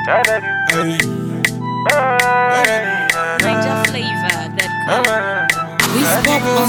Niger flavor that we spoke on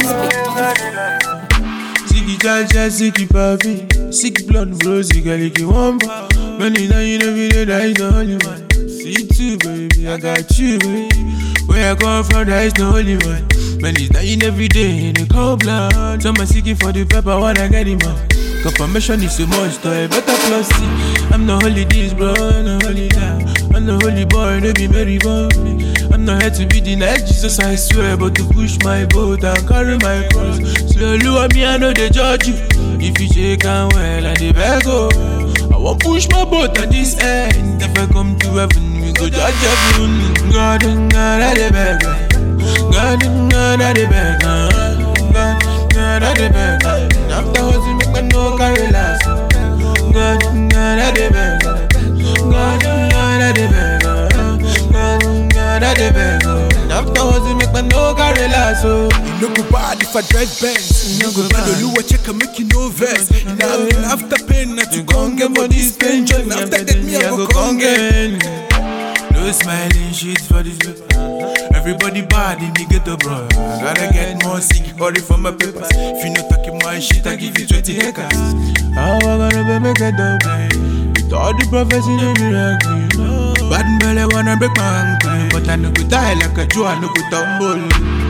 Sicky jaja, sicky papi, sick blood bro, sicky wamba. Many now you know video that is the only one. See too, baby, I got you, baby. Where I come from, that is the only one. Many dying every day in the cold blood. Some are seeking for the pepper, wanna get him out. Confirmation is so much, so I better plus C. I'm not holy this, bro, I'm not holy that. I'm not holy boy, no be Mary boy. I'm not here to be the night Jesus, I swear, but to push my boat and carry my cross. Slowly on me, I know they judge you. If you shake and well, and they beg go. I won't push my boat at this end. If I come to heaven, we go judge heaven. God, I the beg. God, I the beg. God, I the beg. After hustle, make my no carry last. God, I the beg. God, I the beg. God, I the beg. After hustle, make my no carry last. No go bad if I drive Benz. No go bad. You watch check and make you no vex. Now after pain, not to gon' get for this pain. After that, me I go gon' get. No smiling shit for this paper. Everybody bad in the ghetto, bro. I gotta get more sick, hurry for my papers. If you not talking my shit, I give you 20 acres. How I gonna be make a double? With all the prophecy in the miracle. Bad belly wanna break my ankle, but I no go die like a Joe, I no go tumble.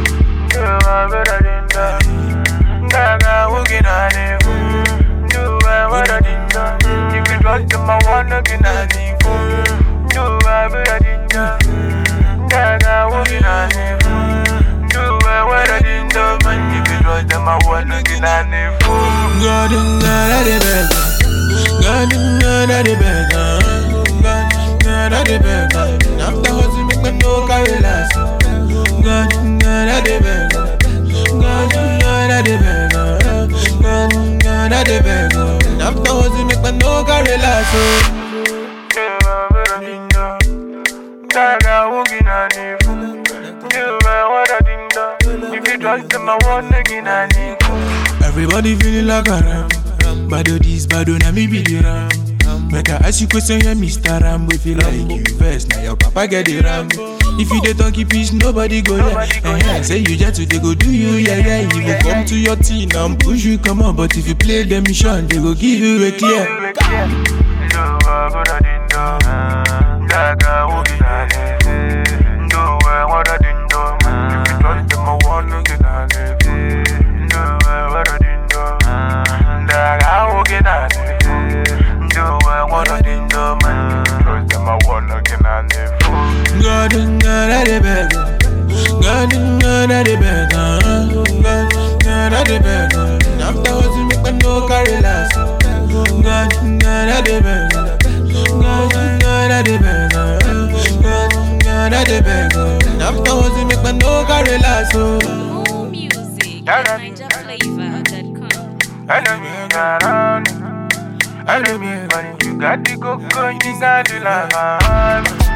Gaga walking on it. Do what I did. If you trust them, I wanna get on it. Do what I did. Gaga walking on it. Do what I did. If you trust them, I wanna get on it. God, I the beg. God, I the beg. God, I the beg. After hustle, make me no carry last. God, I the beg. God, I the beg. God, I the beg. After hustle, make me no carry last. Gaga walking on it. Do what I did. If you trust them, I wanna get on it. Everybody feeling like a ram. Bado this, bado na me be the ram. Make I ask you question, yeah, Mr. Rambo. If you like you first, now your papa get the ram. If you dey talky peace, nobody go there. Say you just to they go do you, yeah. You go come to your team and push you, come on. But if you play them mission, they go give you a clear. Gaga walking on it. Do what I didn't do. If you trust them, I wanna get on it. Do what I didn't do. Gaga walking on it. Do what I didn't do, man. Trust them, I wanna get on it. God, I the beg. God, I the beg. God, I the beg. After hustle, make me no carry last. God, I the beg. God, I the beg. God, I the beg. After hustle, make me no carry last. More music at NigerFlavor.com. I know me around. I know me, but you got the cocoa, you got the love.